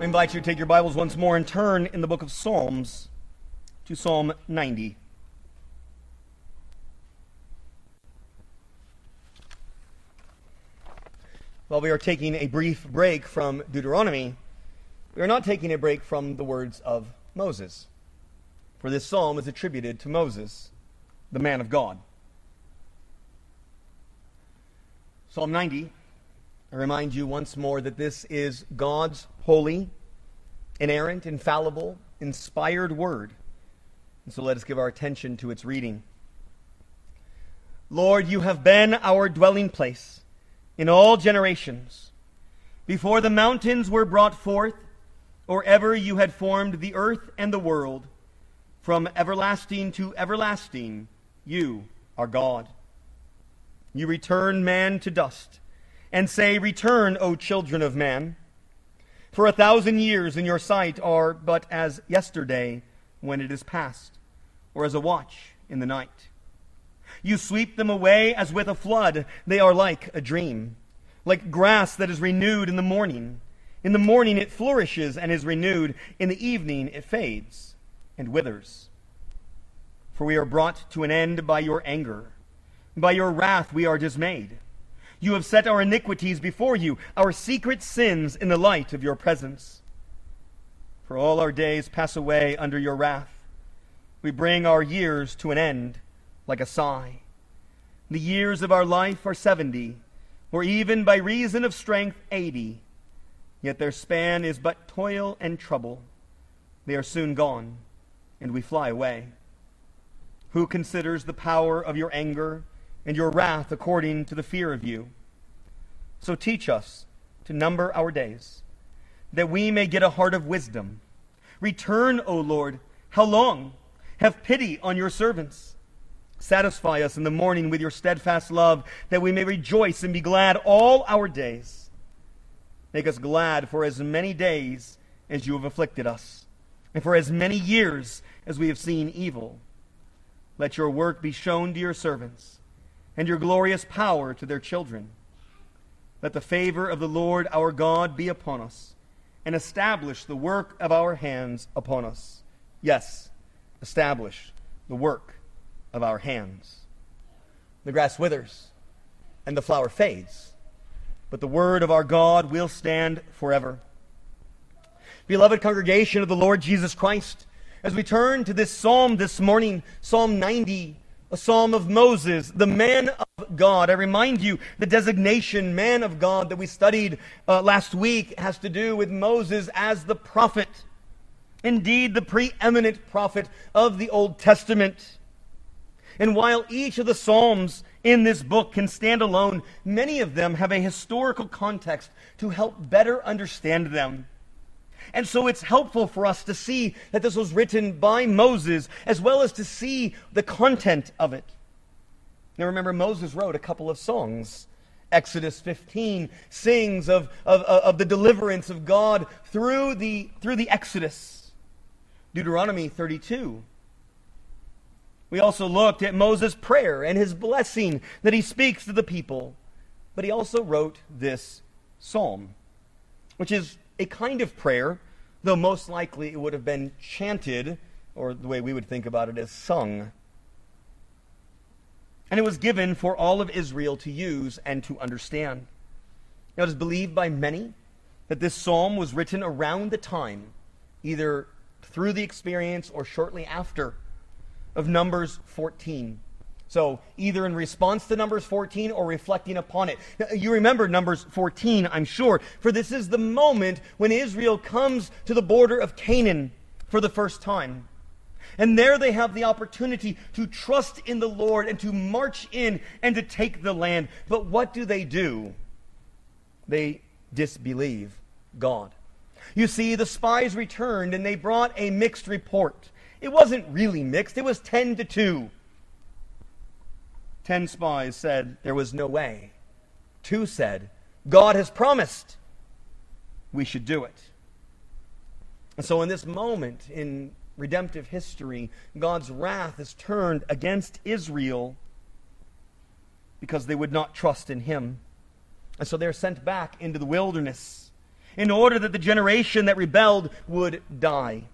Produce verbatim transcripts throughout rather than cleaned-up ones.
I invite you to take your Bibles once more and turn in the book of Psalms to Psalm ninety. While we are taking a brief break from Deuteronomy, we are not taking a break from the words of Moses. For this psalm is attributed to Moses, the man of God. Psalm ninety, I remind you once more that this is God's holy, inerrant, infallible, inspired word. And so let us give our attention to its reading. Lord, you have been our dwelling place in all generations. Before the mountains were brought forth, or ever you had formed the earth and the world, from everlasting to everlasting, you are God. You return man to dust, and say, Return, O children of man. For a thousand years in your sight are but as yesterday when it is past, or as a watch in the night. You sweep them away as with a flood. They are like a dream, like grass that is renewed in the morning. In the morning it flourishes and is renewed. In the evening it fades and withers. For we are brought to an end by your anger. By your wrath we are dismayed. You have set our iniquities before you, our secret sins in the light of your presence. For all our days pass away under your wrath. We bring our years to an end like a sigh. The years of our life are seventy, or even by reason of strength eighty. Yet their span is but toil and trouble. They are soon gone, and we fly away. Who considers the power of your anger and your wrath according to the fear of you? So teach us to number our days, that we may get a heart of wisdom. Return, O Lord, how long? Have pity on your servants. Satisfy us in the morning with your steadfast love, that we may rejoice and be glad all our days. Make us glad for as many days as you have afflicted us, and for as many years as we have seen evil. Let your work be shown to your servants, and your glorious power to their children. Let the favor of the Lord our God be upon us, and establish the work of our hands upon us. Yes, establish the work of our hands. The grass withers, and the flower fades, but the word of our God will stand forever. Beloved congregation of the Lord Jesus Christ, as we turn to this psalm this morning, Psalm ninety, a psalm of Moses, the man of God. I remind you, the designation man of God that we studied uh, last week has to do with Moses as the prophet. Indeed, the preeminent prophet of the Old Testament. And while each of the psalms in this book can stand alone, many of them have a historical context to help better understand them. And so it's helpful for us to see that this was written by Moses, as well as to see the content of it. Now remember, Moses wrote a couple of songs. Exodus fifteen sings of, of, of the deliverance of God through the, through the Exodus. Deuteronomy thirty-two. We also looked at Moses' prayer and his blessing that he speaks to the people. But he also wrote this psalm, which is a kind of prayer, though most likely it would have been chanted, or the way we would think about it as sung. And it was given for all of Israel to use and to understand. Now it is believed by many that this psalm was written around the time, either through the experience or shortly after, of Numbers fourteen. So either in response to Numbers fourteen or reflecting upon it. Now, you remember Numbers fourteen, I'm sure, for this is the moment when Israel comes to the border of Canaan for the first time. And there they have the opportunity to trust in the Lord and to march in and to take the land. But what do they do? They disbelieve God. You see, the spies returned and they brought a mixed report. It wasn't really mixed. It was ten to two. Ten spies said there was no way. Two said, God has promised. We should do it. And so in this moment in redemptive history, God's wrath is turned against Israel because they would not trust in him. And so they're sent back into the wilderness. in order that the generation that rebelled would die.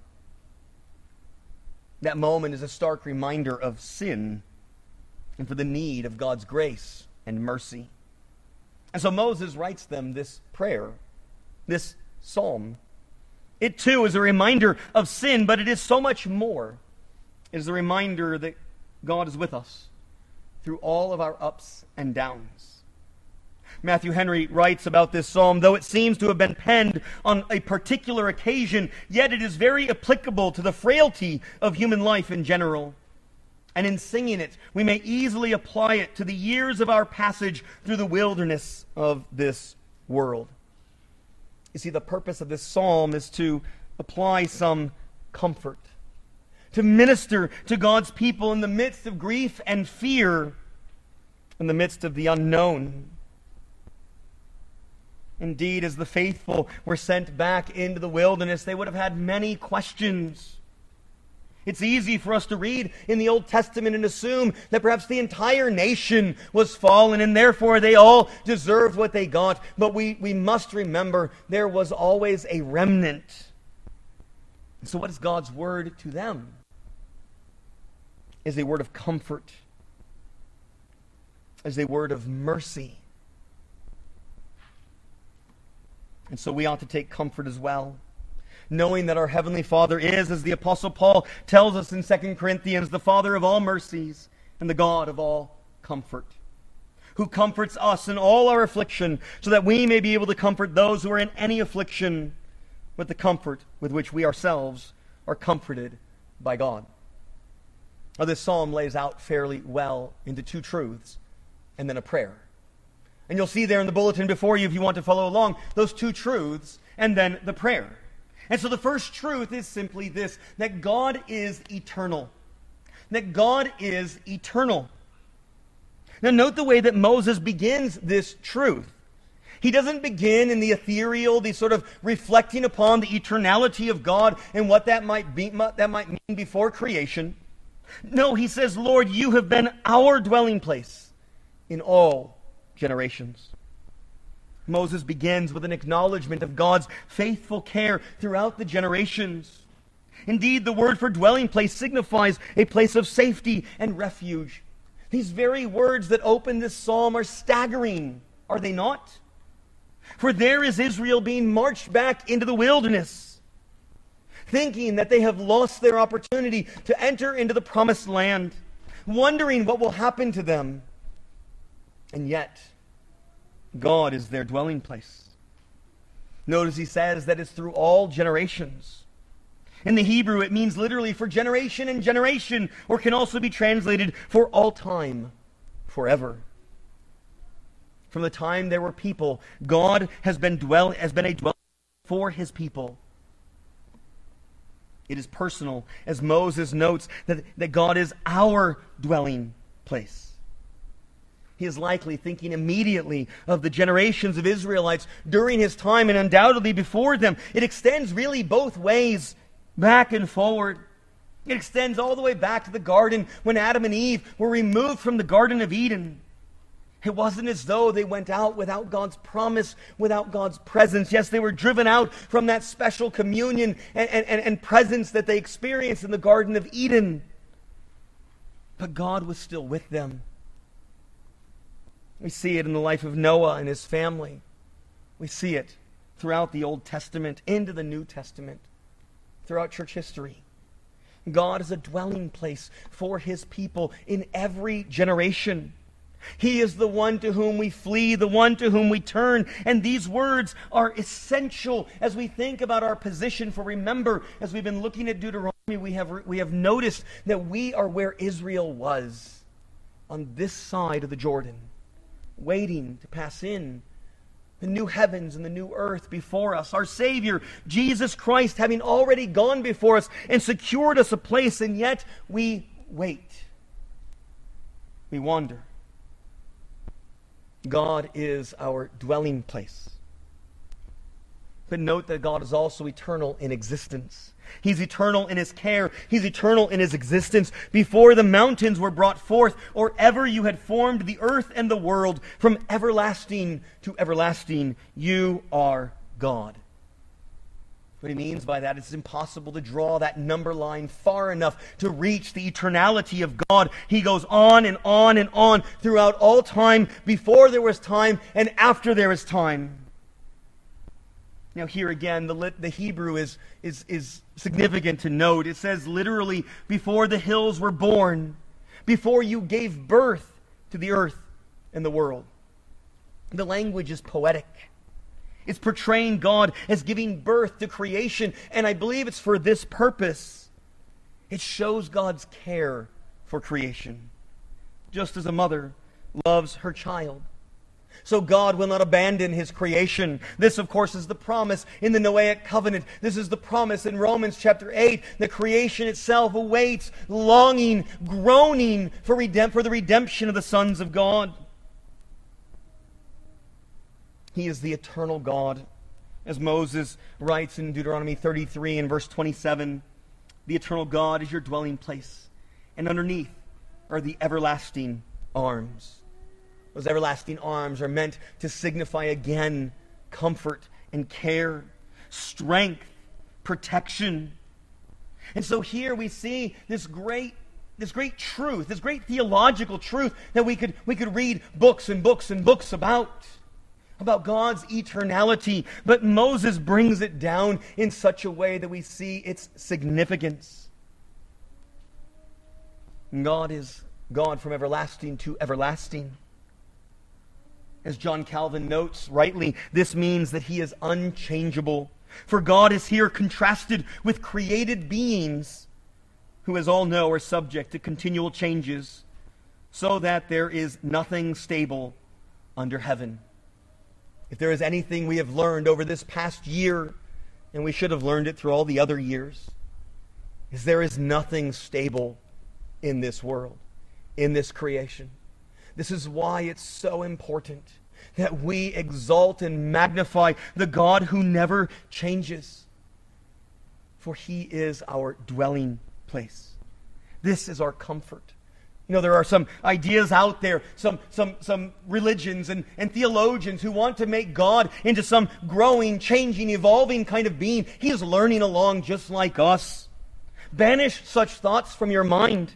That moment is a stark reminder of sin and for the need of God's grace and mercy. And so Moses writes them this prayer, this psalm. It too is a reminder of sin, but it is so much more. It is a reminder that God is with us through all of our ups and downs. Matthew Henry writes about this psalm, though it seems to have been penned on a particular occasion, yet it is very applicable to the frailty of human life in general. And in singing it, we may easily apply it to the years of our passage through the wilderness of this world. You see, the purpose of this psalm is to apply some comfort, to minister to God's people in the midst of grief and fear, in the midst of the unknown. Indeed, as the faithful were sent back into the wilderness, they would have had many questions. It's easy for us to read in the Old Testament and assume that perhaps the entire nation was fallen and therefore they all deserved what they got. But we, we must remember there was always a remnant. So what is God's word to them? Is a word of comfort, is a word of mercy. And so we ought to take comfort as well, knowing that our Heavenly Father is, as the Apostle Paul tells us in Second Corinthians, the Father of all mercies and the God of all comfort, who comforts us in all our affliction, so that we may be able to comfort those who are in any affliction with the comfort with which we ourselves are comforted by God. Now, this psalm lays out fairly well into two truths and then a prayer. And you'll see there in the bulletin before you, if you want to follow along, those two truths and then the prayer. And so the first truth is simply this, that God is eternal. That God is eternal. Now note the way that Moses begins this truth. He doesn't begin in the ethereal, the sort of reflecting upon the eternality of God and what that might be, that might mean before creation. No, he says, Lord, you have been our dwelling place in all generations. Moses begins with an acknowledgement of God's faithful care throughout the generations. Indeed, the word for dwelling place signifies a place of safety and refuge. These very words that open this psalm are staggering, are they not? For there is Israel being marched back into the wilderness, thinking that they have lost their opportunity to enter into the promised land, wondering what will happen to them. And yet, God is their dwelling place. Notice he says that it's through all generations. In the Hebrew, it means literally for generation and generation, or can also be translated for all time, forever. From the time there were people, God has been dwell has been a dwelling for his people. It is personal, as Moses notes, that, that God is our dwelling place. He is likely thinking immediately of the generations of Israelites during his time and undoubtedly before them. It extends really both ways, back and forward. It extends all the way back to the garden when Adam and Eve were removed from the Garden of Eden. It wasn't as though they went out without God's promise, without God's presence. Yes, they were driven out from that special communion and, and, and presence that they experienced in the Garden of Eden. But God was still with them. We see it in the life of Noah and his family. We see it throughout the Old Testament, into the New Testament, throughout church history. God is a dwelling place for his people in every generation. He is the one to whom we flee, the one to whom we turn. And these words are essential as we think about our position. For remember, as we've been looking at Deuteronomy, we have, we have noticed that we are where Israel was, on this side of the Jordan, waiting to pass in. The new heavens and the new earth before us. Our Savior, Jesus Christ, having already gone before us and secured us a place, and yet we wait. We wander. God is our dwelling place. But note that God is also eternal in existence. He's eternal in his care. He's eternal in his existence. Before the mountains were brought forth, or ever you had formed the earth and the world, from everlasting to everlasting, you are God. What he means by that, it's impossible to draw that number line far enough to reach the eternality of God. He goes on and on and on throughout all time, before there was time and after there is time. Now here again, the, lit, the Hebrew is, is, is significant to note. It says literally, before the hills were born, before you gave birth to the earth and the world. The language is poetic. It's portraying God as giving birth to creation, and I believe it's for this purpose. It shows God's care for creation. Just as a mother loves her child, so God will not abandon His creation. This, of course, is the promise in the Noahic covenant. This is the promise in Romans chapter eight. The creation itself awaits, longing, groaning for, redemp- for the redemption of the sons of God. He is the eternal God. As Moses writes in Deuteronomy thirty-three and verse twenty-seven, the eternal God is your dwelling place, and underneath are the everlasting arms. Those everlasting arms are meant to signify again comfort and care, strength, protection. And so here we see this great this great truth, this great theological truth that we could we could read books and books and books about. About God's eternality, but Moses brings it down in such a way that we see its significance. God is God from everlasting to everlasting. As John Calvin notes rightly, this means that He is unchangeable. For God is here contrasted with created beings who, as all know, are subject to continual changes, so that there is nothing stable under heaven. If there is anything we have learned over this past year, and we should have learned it through all the other years, is there is nothing stable in this world, in this creation. This is why it's so important that we exalt and magnify the God who never changes. For He is our dwelling place. This is our comfort. You know, there are some ideas out there, some some some religions and, and theologians who want to make God into some growing, changing, evolving kind of being. He is learning along just like us. Banish such thoughts from your mind.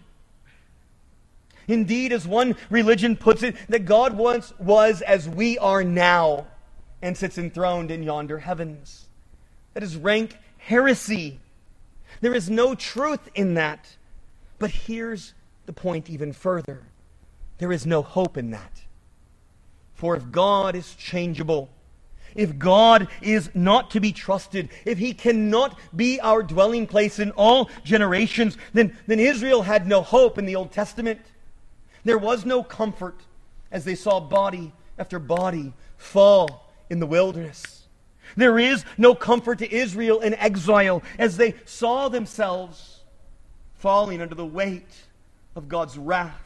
Indeed, as one religion puts it, that God once was as we are now and sits enthroned in yonder heavens. That is rank heresy. There is no truth in that. But here's the point even further. There is no hope in that. For if God is changeable, if God is not to be trusted, if He cannot be our dwelling place in all generations, then, then Israel had no hope in the Old Testament. There was no comfort as they saw body after body fall in the wilderness. There is no comfort to Israel in exile as they saw themselves falling under the weight of God's wrath.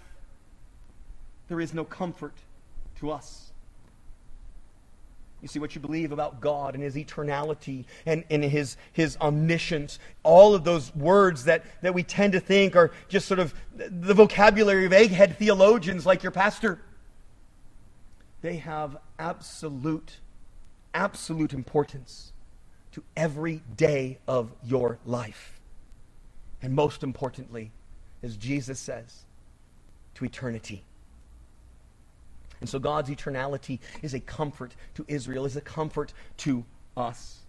There is no comfort to us. You see, what you believe about God and His eternality and, and His, His omniscience, all of those words that, that we tend to think are just sort of the vocabulary of egghead theologians like your pastor, they have absolute, absolute importance to every day of your life. And most importantly, as Jesus says, to eternity. And so God's eternality is a comfort to Israel, is a comfort to us.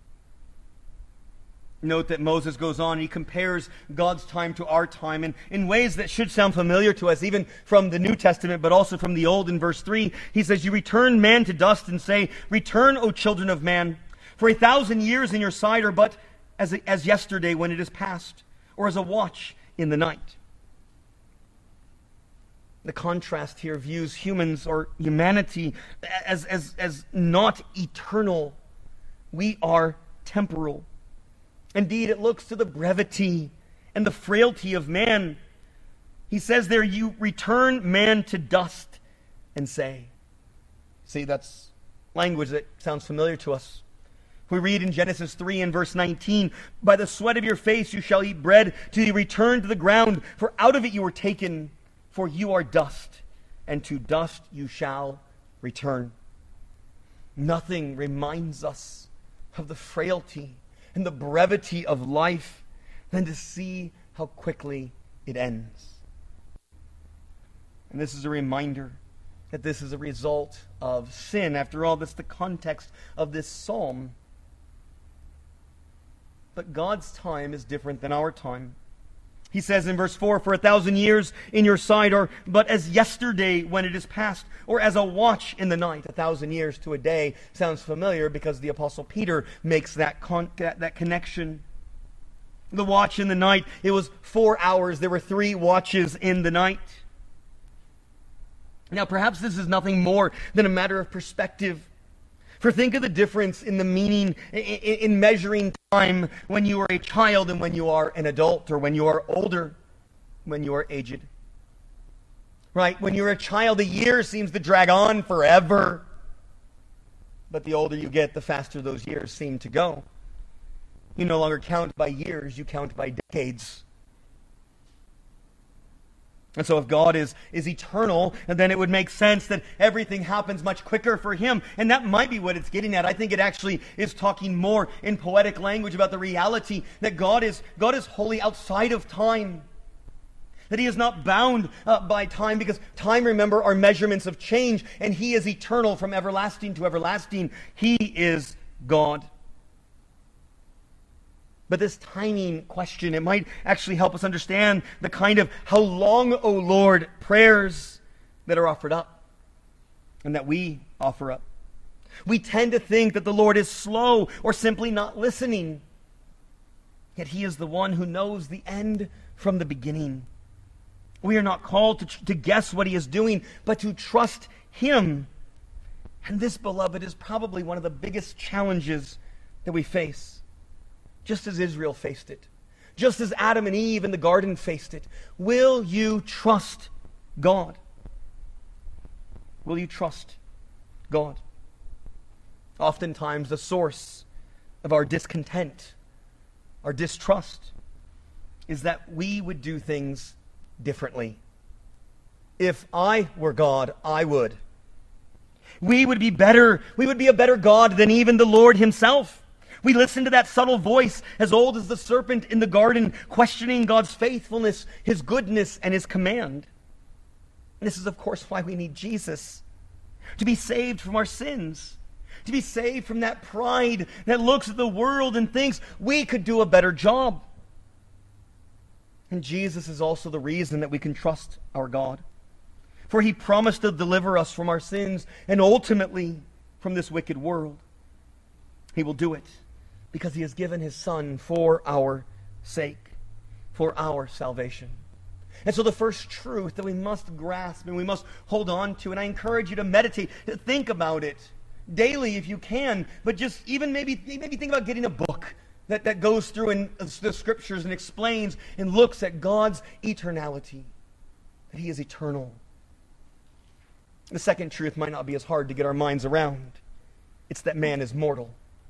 Note that Moses goes on, he compares God's time to our time in, in ways that should sound familiar to us, even from the New Testament, but also from the Old. In verse three, he says, "You return man to dust and say, 'Return, O children of man, for a thousand years in your sight are but as, as yesterday when it is past, or as a watch in the night.'" The contrast here views humans or humanity as, as, as not eternal. We are temporal. Indeed, it looks to the brevity and the frailty of man. He says there, "You return man to dust and say." See, that's language that sounds familiar to us. We read in Genesis three and verse nineteen, "By the sweat of your face you shall eat bread till you return to the ground, for out of it you were taken. For you are dust, and to dust you shall return." Nothing reminds us of the frailty and the brevity of life than to see how quickly it ends. And this is a reminder that this is a result of sin. After all, that's the context of this psalm. But God's time is different than our time. He says in verse four, "For a thousand years in your sight are but as yesterday when it is past, or as a watch in the night." A thousand years to a day sounds familiar because the Apostle Peter makes that, con- that, that connection. The watch in the night, it was four hours. There were three watches in the night. Now, perhaps this is nothing more than a matter of perspective. For think of the difference in the meaning, in, in measuring time when you are a child and when you are an adult, or when you are older, when you are aged. Right? When you're a child, a year seems to drag on forever. But the older you get, the faster those years seem to go. You no longer count by years, you count by decades. And so if God is, is eternal, then it would make sense that everything happens much quicker for him. And that might be what it's getting at. I think it actually is talking more in poetic language about the reality that God is, God is wholly outside of time. That he is not bound uh, by time, because time, remember, are measurements of change. And he is eternal from everlasting to everlasting. He is God. But this timing question, it might actually help us understand the kind of "how long, O Lord" prayers that are offered up and that we offer up. We tend to think that the Lord is slow or simply not listening. Yet he is the one who knows the end from the beginning. We are not called to, to guess what he is doing, but to trust him. And this, beloved, is probably one of the biggest challenges that we face. Just as Israel faced it. Just as Adam and Eve in the garden faced it. Will you trust God? Will you trust God? Oftentimes the source of our discontent, our distrust, is that we would do things differently. If I were God, I would. We would be better. We would be a better God than even the Lord himself. We listen to that subtle voice as old as the serpent in the garden, questioning God's faithfulness, his goodness, and his command. And this is, of course, why we need Jesus. To be saved from our sins. To be saved from that pride that looks at the world and thinks we could do a better job. And Jesus is also the reason that we can trust our God. For he promised to deliver us from our sins and ultimately from this wicked world. He will do it because he has given his Son for our sake, for our salvation. And so the first truth that we must grasp and we must hold on to, and I encourage you to meditate, to think about it daily if you can, but just even maybe, maybe think about getting a book that, that goes through in the Scriptures and explains and looks at God's eternality, that he is eternal. The second truth might not be as hard to get our minds around. It's that man is mortal.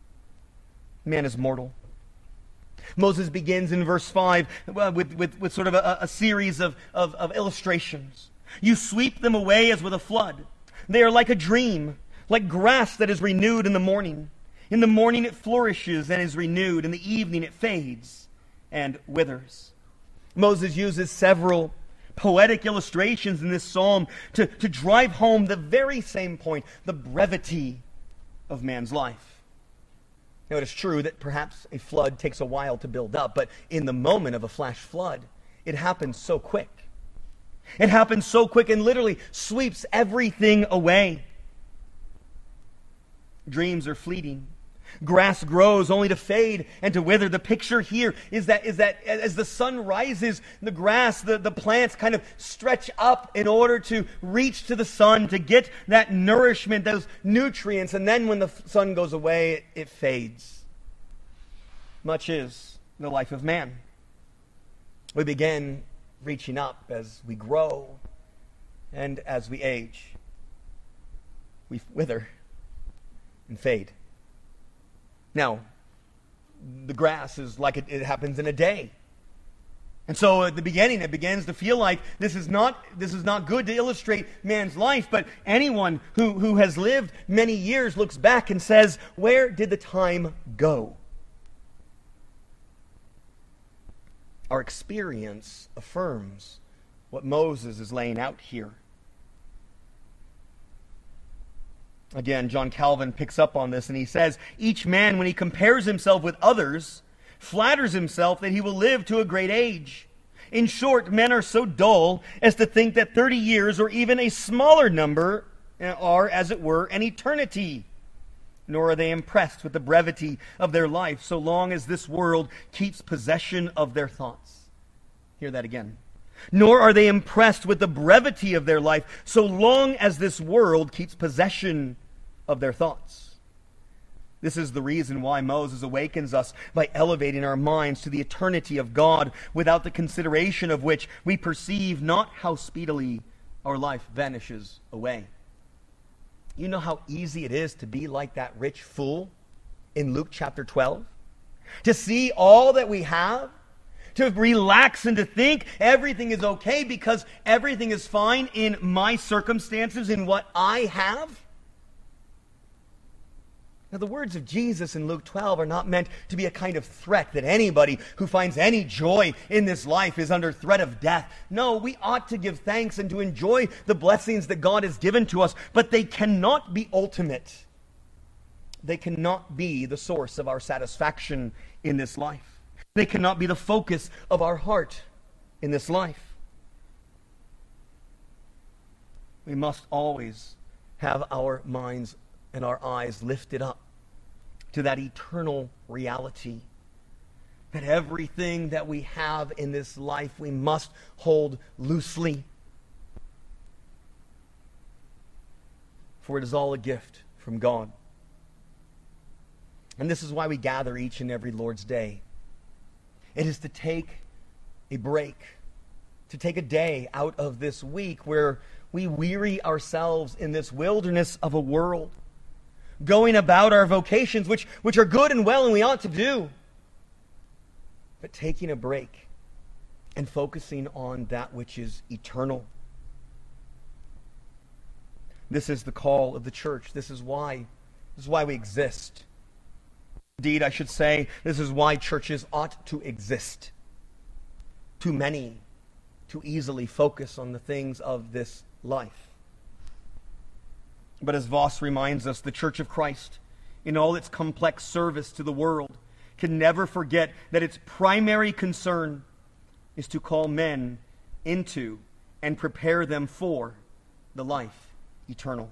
Man is mortal. Moses begins in verse five with, with, with sort of a, a series of, of, of illustrations. You sweep them away as with a flood. They are like a dream, like grass that is renewed in the morning. In the morning it flourishes and is renewed. In the evening it fades and withers. Moses uses several poetic illustrations in this psalm to, to drive home the very same point, the brevity of man's life. Now, it is true that perhaps a flood takes a while to build up, but in the moment of a flash flood, it happens so quick. It happens so quick and literally sweeps everything away. Dreams are fleeting. Grass grows only to fade and to wither. The picture here is that, is that as the sun rises, the grass, the, the plants kind of stretch up in order to reach to the sun, to get that nourishment, those nutrients, and then when the sun goes away, it, it fades. Much is the life of man. We begin reaching up as we grow, and as we age, we wither and fade. Now, the grass is like it, it happens in a day. And so at the beginning, it begins to feel like this is not this is not good to illustrate man's life, but anyone who, who has lived many years looks back and says, where did the time go? Our experience affirms what Moses is laying out here. Again, John Calvin picks up on this and he says, each man, when he compares himself with others, flatters himself that he will live to a great age. In short, men are so dull as to think that thirty years or even a smaller number are, as it were, an eternity. Nor are they impressed with the brevity of their life so long as this world keeps possession of their thoughts. Hear that again. Nor are they impressed with the brevity of their life so long as this world keeps possession of their thoughts. This is the reason why Moses awakens us by elevating our minds to the eternity of God, without the consideration of which we perceive not how speedily our life vanishes away. You know how easy it is to be like that rich fool in Luke chapter twelve? To see all that we have, to relax and to think everything is okay because everything is fine in my circumstances, in what I have. Now, the words of Jesus in Luke twelve are not meant to be a kind of threat that anybody who finds any joy in this life is under threat of death. No, we ought to give thanks and to enjoy the blessings that God has given to us, but they cannot be ultimate. They cannot be the source of our satisfaction in this life. They cannot be the focus of our heart in this life. We must always have our minds and our eyes lifted up to that eternal reality, that everything that we have in this life we must hold loosely, for it is all a gift from God. And this is why we gather each and every Lord's Day. It is to take a break, to take a day out of this week where we weary ourselves in this wilderness of a world, going about our vocations, which, which are good and well and we ought to do, but taking a break and focusing on that which is eternal. This is the call of the church. This is why, this is why we exist. Indeed, I should say, this is why churches ought to exist. Too many too easily focus on the things of this life. But as Voss reminds us, the Church of Christ, in all its complex service to the world, can never forget that its primary concern is to call men into and prepare them for the life eternal.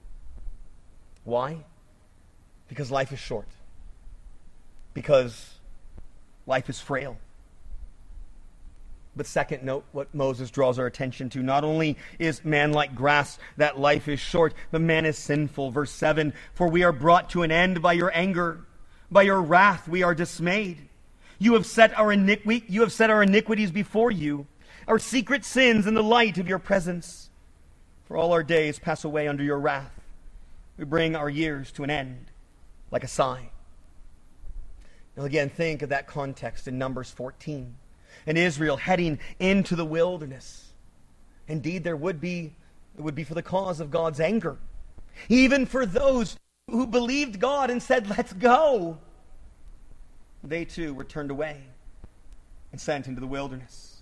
Why? Because life is short. Because life is frail. But second, note what Moses draws our attention to. Not only is man like grass, that life is short, but man is sinful. Verse seven, for we are brought to an end by your anger. By your wrath we are dismayed. You have set our iniqui- you have set our iniquities before you, our secret sins in the light of your presence. For all our days pass away under your wrath. We bring our years to an end like a sigh. Now again, think of that context in Numbers fourteen. And Israel heading into the wilderness. Indeed, there would be, it would be for the cause of God's anger. Even for those who believed God and said, let's go. They too were turned away and sent into the wilderness.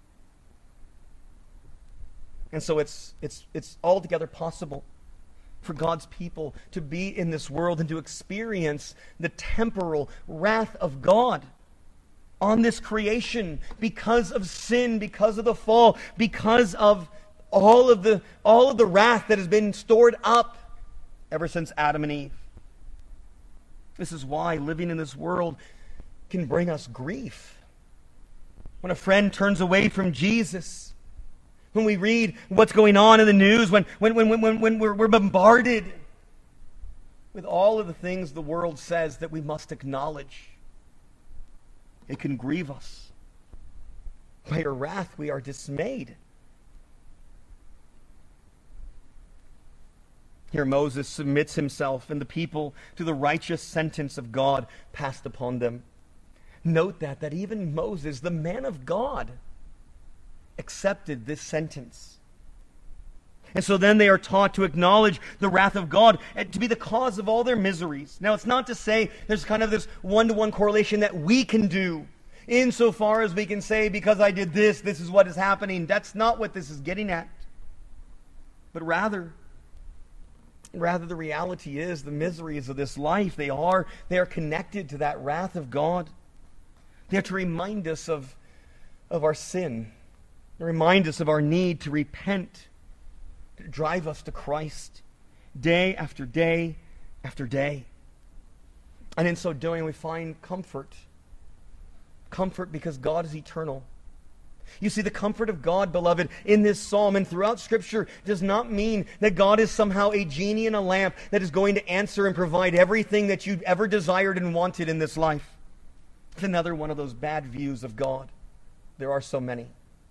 And so it's, it's, it's altogether possible for God's people to be in this world and to experience the temporal wrath of God on this creation because of sin, because of the fall, because of all of the all of the wrath that has been stored up ever since Adam and Eve. This is why living in this world can bring us grief. When a friend turns away from Jesus, when we read what's going on in the news, when when when when, when we're, we're bombarded with all of the things the world says that we must acknowledge, it can grieve us. By your wrath we are dismayed. Here Moses submits himself and the people to the righteous sentence of God passed upon them. Note that, that even Moses, the man of God, accepted this sentence. And so then they are taught to acknowledge the wrath of God and to be the cause of all their miseries. Now, it's not to say there's kind of this one-to-one correlation that we can do Insofar as we can say, because I did this, this is what is happening. That's not what this is getting at. But rather, rather the reality is the miseries of this life, they are, they are connected to that wrath of God. They are to remind us of, of our sin, to remind us of our need to repent, to drive us to Christ day after day after day. And in so doing, we find comfort. Comfort because God is eternal. You see, the comfort of God, beloved, in this psalm and throughout Scripture does not mean that God is somehow a genie in a lamp that is going to answer and provide everything that you've ever desired and wanted in this life. It's another one of those bad views of God. There are so many.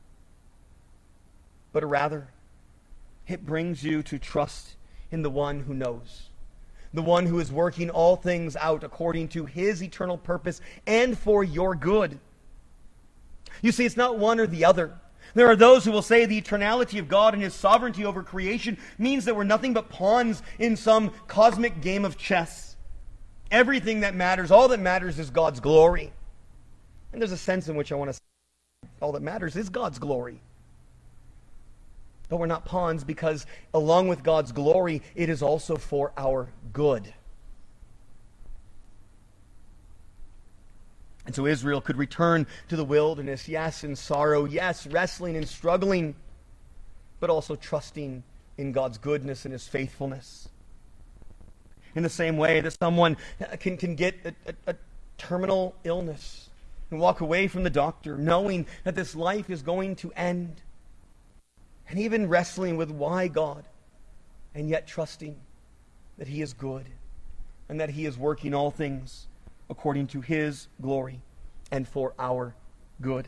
But rather, it brings you to trust in the one who knows. The one who is working all things out according to His eternal purpose and for your good. You see, it's not one or the other. There are those who will say the eternality of God and His sovereignty over creation means that we're nothing but pawns in some cosmic game of chess. Everything that matters, all that matters is God's glory. And there's a sense in which I want to say all that matters is God's glory. But we're not pawns because along with God's glory, it is also for our good. And so Israel could return to the wilderness, yes, in sorrow, yes, wrestling and struggling, but also trusting in God's goodness and His faithfulness. In the same way that someone can, can get a, a, a terminal illness and walk away from the doctor knowing that this life is going to end. And even wrestling with why God, and yet trusting that He is good and that He is working all things according to His glory and for our good.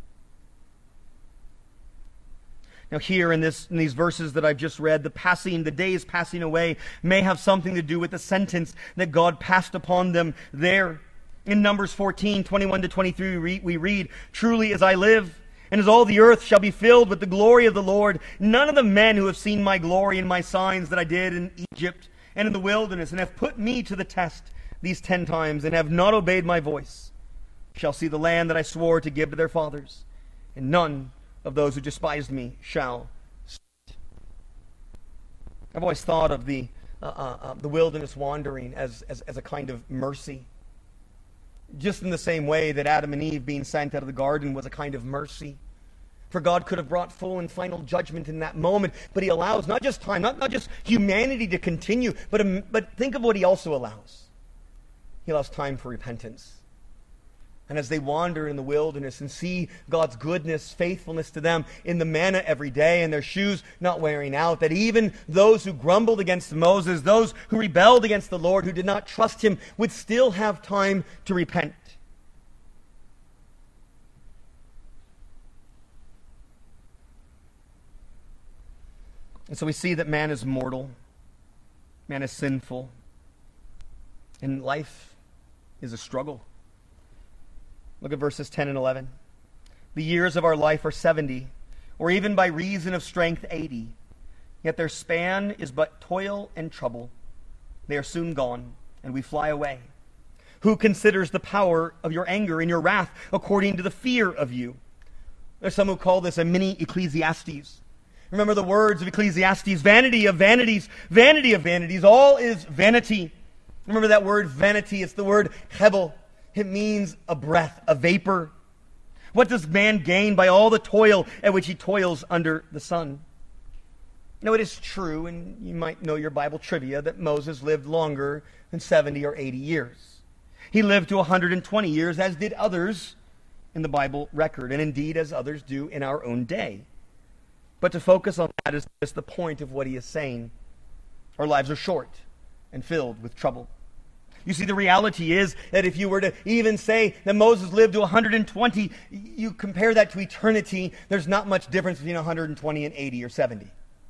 Now here in, this, in these verses that I've just read, the passing, the days passing away may have something to do with the sentence that God passed upon them there. In Numbers fourteen, twenty-one to twenty-three, we read, "Truly as I live, and as all the earth shall be filled with the glory of the Lord, none of the men who have seen my glory and my signs that I did in Egypt and in the wilderness, and have put me to the test these ten times, and have not obeyed my voice, shall see the land that I swore to give to their fathers, and none of those who despised me shall see it." I've always thought of the uh, uh, uh, the wilderness wandering as, as, as a kind of mercy. Just in the same way that Adam and Eve being sent out of the garden was a kind of mercy. For God could have brought full and final judgment in that moment, but He allows not just time, not, not just humanity to continue, but, um, but think of what He also allows. He allows time for repentance. And as they wander in the wilderness and see God's goodness, faithfulness to them in the manna every day and their shoes not wearing out, that even those who grumbled against Moses, those who rebelled against the Lord, who did not trust Him, would still have time to repent. And so we see that man is mortal, man is sinful, and life is a struggle. Look at verses ten and eleven. "The years of our life are seventy, or even by reason of strength eighty. Yet their span is but toil and trouble. They are soon gone, and we fly away. Who considers the power of your anger and your wrath according to the fear of you?" There's some who call this a mini Ecclesiastes. Remember the words of Ecclesiastes, "Vanity of vanities, vanity of vanities, all is vanity." Remember that word vanity, it's the word hebel. It means a breath, a vapor. What does man gain by all the toil at which he toils under the sun? Now it is true, and you might know your Bible trivia, that Moses lived longer than seventy or eighty years. He lived to one hundred twenty years, as did others in the Bible record, and indeed as others do in our own day. But to focus on that is just the point of what he is saying. Our lives are short and filled with trouble. You see, the reality is that if you were to even say that Moses lived to one hundred twenty, you compare that to eternity, there's not much difference between one hundred twenty and eighty or seventy.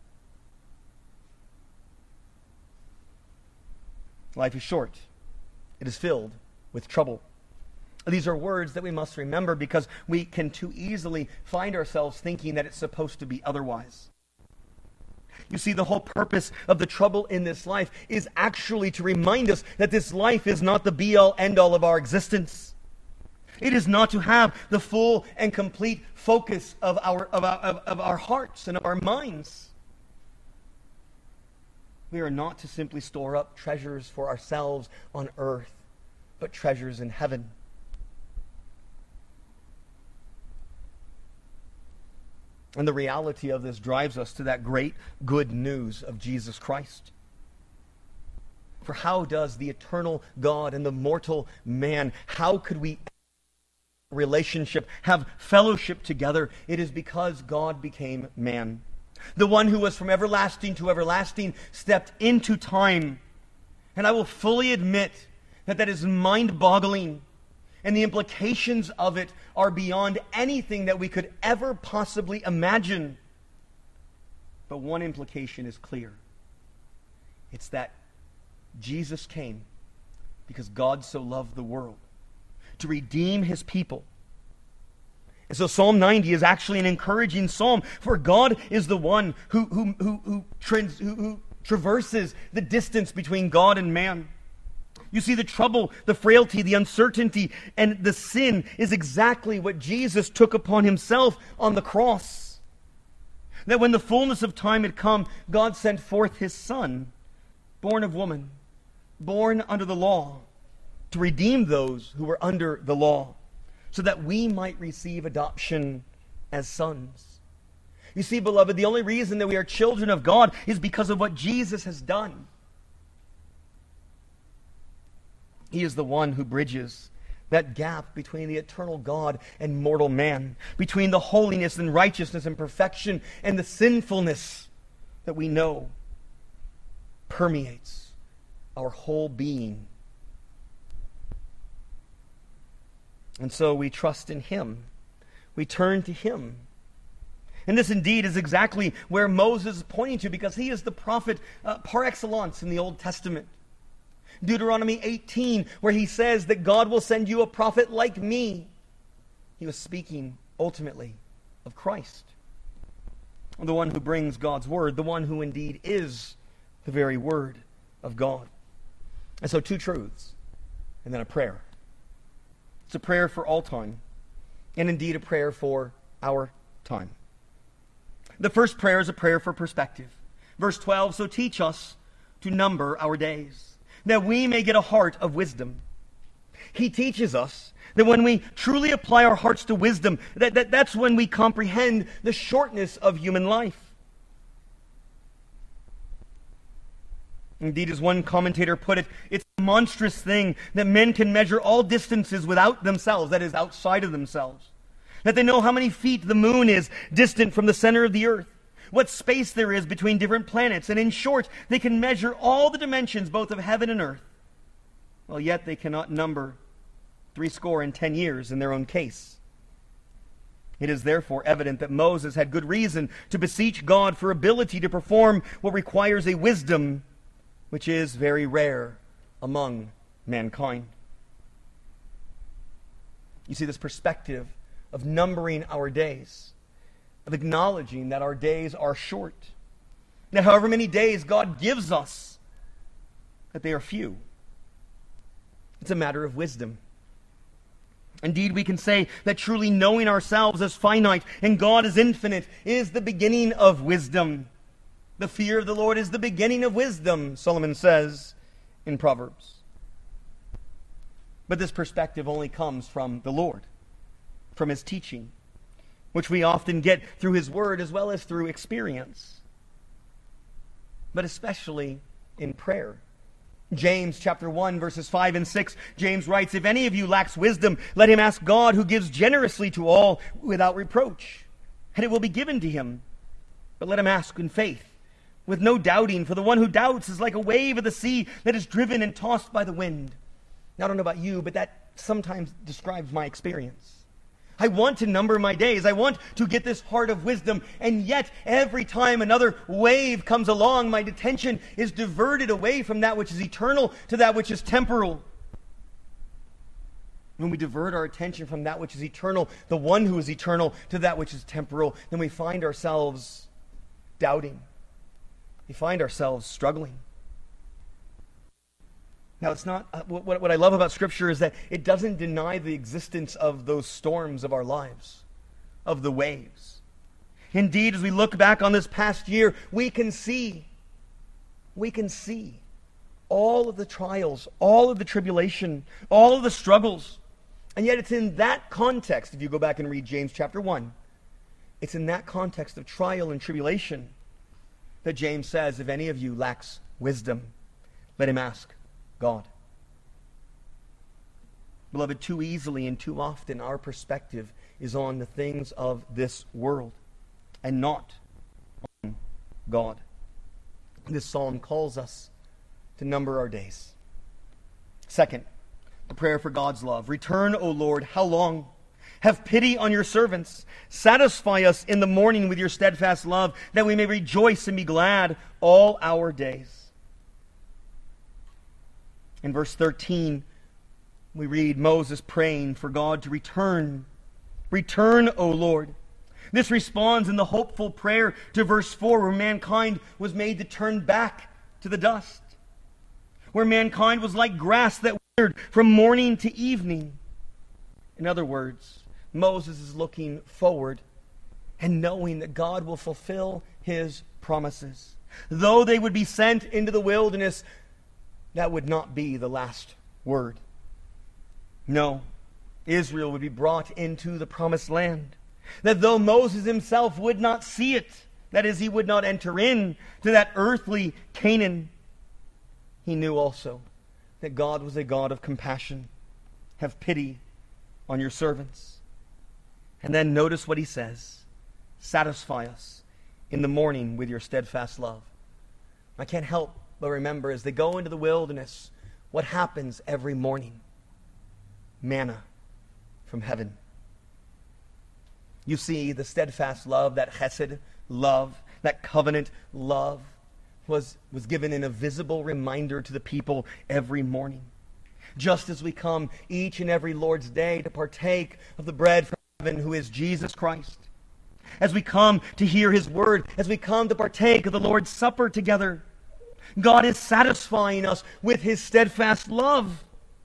Life is short. It is filled with trouble. These are words that we must remember because we can too easily find ourselves thinking that it's supposed to be otherwise. You see, the whole purpose of the trouble in this life is actually to remind us that this life is not the be-all, end-all of our existence. It is not to have the full and complete focus of our, of our, of, of our hearts and of our minds. We are not to simply store up treasures for ourselves on earth, but treasures in heaven. And the reality of this drives us to that great good news of Jesus Christ. For how does the eternal God and the mortal man, how could we relationship, have fellowship together? It is because God became man. The one who was from everlasting to everlasting stepped into time. And I will fully admit that that is mind-boggling. And the implications of it are beyond anything that we could ever possibly imagine. But one implication is clear. It's that Jesus came because God so loved the world to redeem his people. And so Psalm ninety is actually an encouraging psalm, for God is the one who, who, who, who, trans, who, who traverses the distance between God and man. You see, the trouble, the frailty, the uncertainty, and the sin is exactly what Jesus took upon himself on the cross. That when the fullness of time had come, God sent forth his Son, born of woman, born under the law, to redeem those who were under the law, so that we might receive adoption as sons. You see, beloved, the only reason that we are children of God is because of what Jesus has done. He is the one who bridges that gap between the eternal God and mortal man, between the holiness and righteousness and perfection and the sinfulness that we know permeates our whole being. And so we trust in him. We turn to him. And this indeed is exactly where Moses is pointing to, because he is the prophet uh, par excellence in the Old Testament. Deuteronomy eighteen, where he says that God will send you a prophet like me. He was speaking ultimately of Christ, the one who brings God's word, the one who indeed is the very word of God. And so two truths, and then a prayer. It's a prayer for all time, and indeed a prayer for our time. The first prayer is a prayer for perspective. Verse twelve, so teach us to number our days, that we may get a heart of wisdom. He teaches us that when we truly apply our hearts to wisdom, that, that that's when we comprehend the shortness of human life. Indeed, as one commentator put it, it's a monstrous thing that men can measure all distances without themselves, that is, outside of themselves. That they know how many feet the moon is distant from the center of the earth, what space there is between different planets, and in short, they can measure all the dimensions both of heaven and earth. Well, yet they cannot number three score and ten years in their own case. It is therefore evident that Moses had good reason to beseech God for ability to perform what requires a wisdom which is very rare among mankind. You see, this perspective of numbering our days, of acknowledging that our days are short, that however many days God gives us, that they are few. It's a matter of wisdom. Indeed, we can say that truly knowing ourselves as finite and God as infinite is the beginning of wisdom. The fear of the Lord is the beginning of wisdom, Solomon says in Proverbs. But this perspective only comes from the Lord, from his teaching, which we often get through his word as well as through experience, but especially in prayer. James chapter one, verses five and six, James writes, if any of you lacks wisdom, let him ask God, who gives generously to all without reproach, and it will be given to him. But let him ask in faith, with no doubting, for the one who doubts is like a wave of the sea that is driven and tossed by the wind. Now, I don't know about you, but that sometimes describes my experience. I want to number my days. I want to get this heart of wisdom. And yet, every time another wave comes along, my attention is diverted away from that which is eternal to that which is temporal. When we divert our attention from that which is eternal, the one who is eternal, to that which is temporal, then we find ourselves doubting. We find ourselves struggling. Now, it's not, uh, what, what I love about Scripture is that it doesn't deny the existence of those storms of our lives, of the waves. Indeed, as we look back on this past year, we can see, we can see all of the trials, all of the tribulation, all of the struggles. And yet it's in that context, if you go back and read James chapter one, it's in that context of trial and tribulation that James says, if any of you lacks wisdom, let him ask God. Beloved, too easily and too often our perspective is on the things of this world and not on God. This psalm calls us to number our days. Second, the prayer for God's love. Return, O Lord, how long? Have pity on your servants. Satisfy us in the morning with your steadfast love, that we may rejoice and be glad all our days. In verse thirteen, we read Moses praying for God to return. Return, O Lord. This responds in the hopeful prayer to verse four, where mankind was made to turn back to the dust, where mankind was like grass that withered from morning to evening. In other words, Moses is looking forward and knowing that God will fulfill his promises. Though they would be sent into the wilderness, that would not be the last word. No, Israel would be brought into the promised land. That though Moses himself would not see it, that is, he would not enter in to that earthly Canaan, he knew also that God was a God of compassion. Have pity on your servants. And then notice what he says. Satisfy us in the morning with your steadfast love. I can't help but remember, as they go into the wilderness, what happens every morning? Manna from heaven. You see, the steadfast love, that chesed love, that covenant love, was, was given in a visible reminder to the people every morning. Just as we come each and every Lord's Day to partake of the bread from heaven, who is Jesus Christ. As we come to hear his word, as we come to partake of the Lord's Supper together, God is satisfying us with his steadfast love.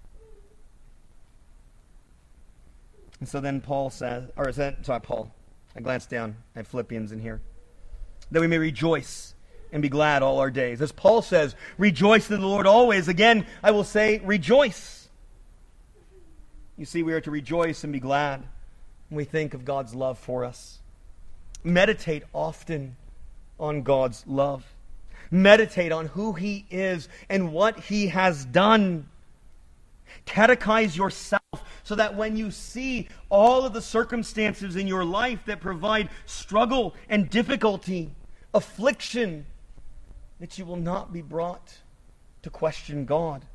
And so then Paul says, or is that, sorry, Paul, I glanced down at Philippians in here, that we may rejoice and be glad all our days. As Paul says, rejoice in the Lord always. Again, I will say, rejoice. You see, we are to rejoice and be glad when we think of God's love for us. Meditate often on God's love. Meditate on who he is and what he has done. Catechize yourself so that when you see all of the circumstances in your life that provide struggle and difficulty, affliction, that you will not be brought to question God.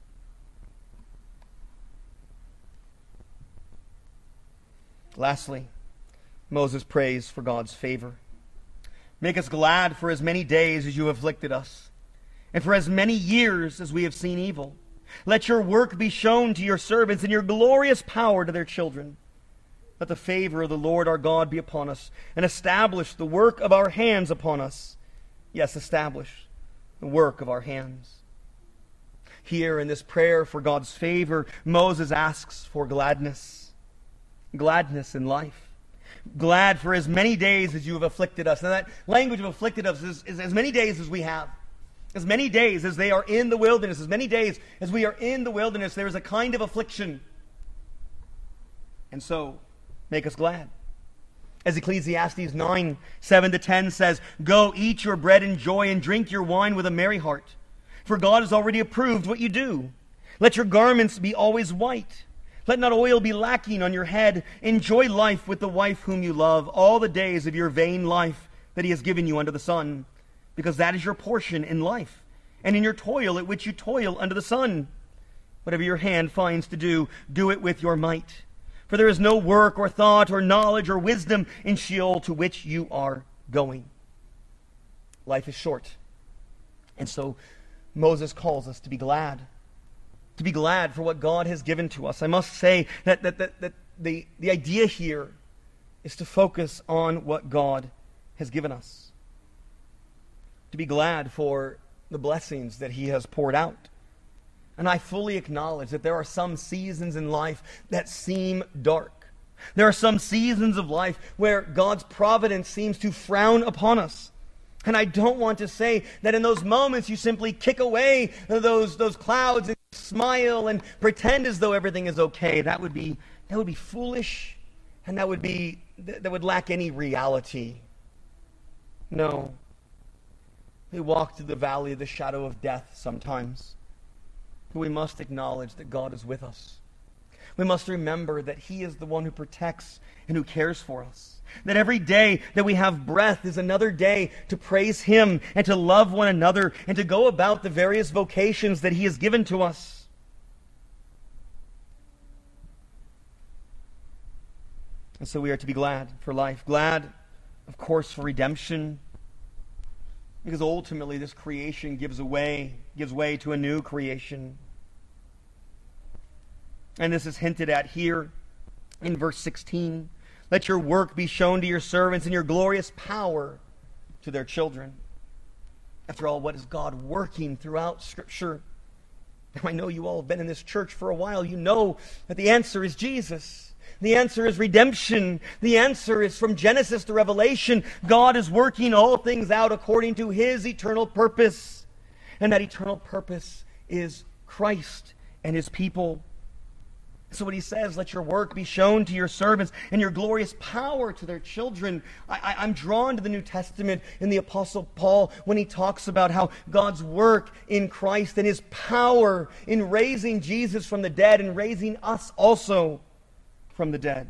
Lastly, Moses prays for God's favor. Make us glad for as many days as you have afflicted us, and for as many years as we have seen evil. Let your work be shown to your servants, and your glorious power to their children. Let the favor of the Lord our God be upon us, and establish the work of our hands upon us. Yes, establish the work of our hands. Here in this prayer for God's favor, Moses asks for gladness. Gladness in life. Glad for as many days as you have afflicted us. Now that language of afflicted us is, is as many days as we have. As many days as they are in the wilderness. As many days as we are in the wilderness, there is a kind of affliction. And so, make us glad. As Ecclesiastes nine, seven to ten says, go eat your bread in joy and drink your wine with a merry heart. For God has already approved what you do. Let your garments be always white. Let not oil be lacking on your head. Enjoy life with the wife whom you love, all the days of your vain life that he has given you under the sun, because that is your portion in life, and in your toil at which you toil under the sun. Whatever your hand finds to do, do it with your might. For there is no work or thought or knowledge or wisdom in Sheol to which you are going. Life is short. And so Moses calls us to be glad. To be glad for what God has given to us. I must say that, that, that, that the, the idea here is to focus on what God has given us. To be glad for the blessings that he has poured out. And I fully acknowledge that there are some seasons in life that seem dark. There are some seasons of life where God's providence seems to frown upon us. And I don't want to say that in those moments you simply kick away those, those clouds and smile and pretend as though everything is okay. That would be, that would be foolish, and that would be, that would lack any reality. No. We walk through the valley of the shadow of death sometimes. But we must acknowledge that God is with us. We must remember that He is the one who protects and who cares for us. That every day that we have breath is another day to praise Him and to love one another and to go about the various vocations that He has given to us. And so we are to be glad for life. Glad, of course, for redemption. Because ultimately this creation gives away, gives way to a new creation. And this is hinted at here in verse sixteen. Let your work be shown to your servants and your glorious power to their children. After all, what is God working throughout Scripture? Now, I know you all have been in this church for a while. You know that the answer is Jesus. The answer is redemption. The answer is from Genesis to Revelation. God is working all things out according to His eternal purpose. And that eternal purpose is Christ and His people. So when He says, let your work be shown to your servants and your glorious power to their children, I, I, I'm drawn to the New Testament in the Apostle Paul when he talks about how God's work in Christ and His power in raising Jesus from the dead and raising us also from the dead.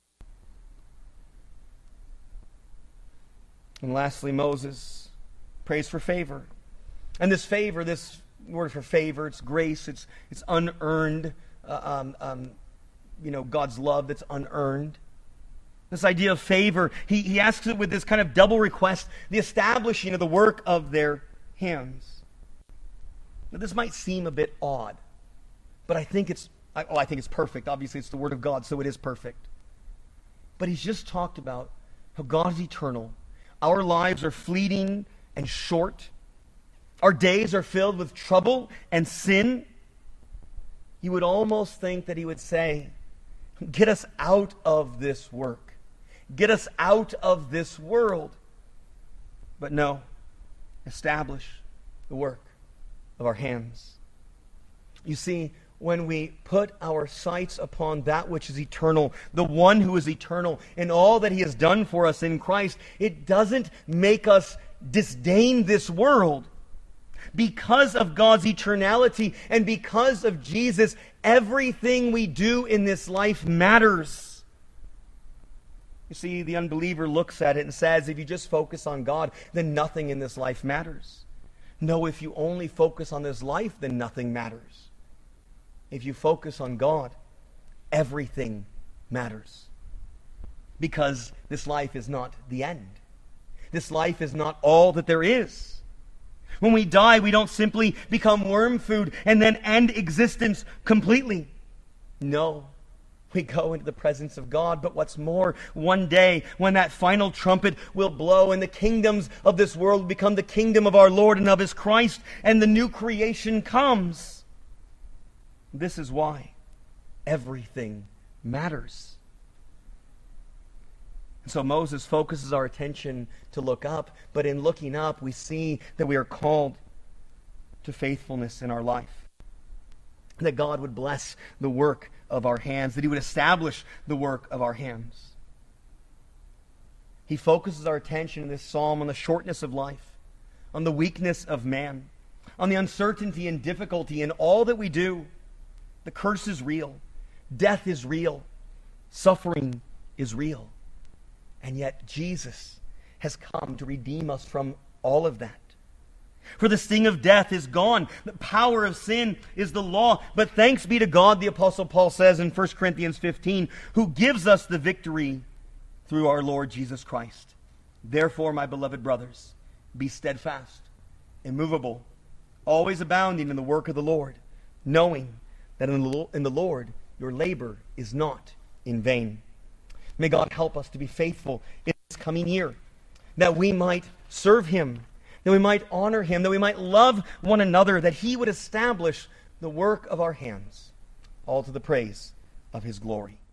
And lastly, Moses prays for favor. And this favor, this word for favor, it's grace, it's, it's unearned. Uh, um, um, you know, God's love that's unearned. This idea of favor, he, he asks it with this kind of double request, the establishing of the work of their hands. Now, this might seem a bit odd, but I think it's, I, oh, I think it's perfect. Obviously, it's the Word of God, so it is perfect. But he's just talked about how God is eternal. Our lives are fleeting and short. Our days are filled with trouble and sin. You would almost think that he would say, get us out of this work. Get us out of this world. But no, establish the work of our hands. You see, when we put our sights upon that which is eternal, the one who is eternal, and all that He has done for us in Christ, it doesn't make us disdain this world. Because of God's eternality and because of Jesus, everything we do in this life matters. You see, the unbeliever looks at it and says, if you just focus on God, then nothing in this life matters. No, if you only focus on this life, then nothing matters. If you focus on God, everything matters. Because this life is not the end. This life is not all that there is. When we die, we don't simply become worm food and then end existence completely. No, we go into the presence of God. But what's more, one day when that final trumpet will blow and the kingdoms of this world become the kingdom of our Lord and of His Christ, and the new creation comes. This is why everything matters. So Moses focuses our attention to look up, but in looking up, we see that we are called to faithfulness in our life. That God would bless the work of our hands, that He would establish the work of our hands. He focuses our attention in this psalm on the shortness of life, on the weakness of man, on the uncertainty and difficulty in all that we do. The curse is real. Death is real. Suffering is real. And yet Jesus has come to redeem us from all of that. For the sting of death is gone. The power of sin is the law. But thanks be to God, the Apostle Paul says in First Corinthians fifteen, who gives us the victory through our Lord Jesus Christ. Therefore, my beloved brothers, be steadfast, immovable, always abounding in the work of the Lord, knowing that in the, in the Lord your labor is not in vain. May God help us to be faithful in this coming year, that we might serve Him, that we might honor Him, that we might love one another, that He would establish the work of our hands, all to the praise of his glory.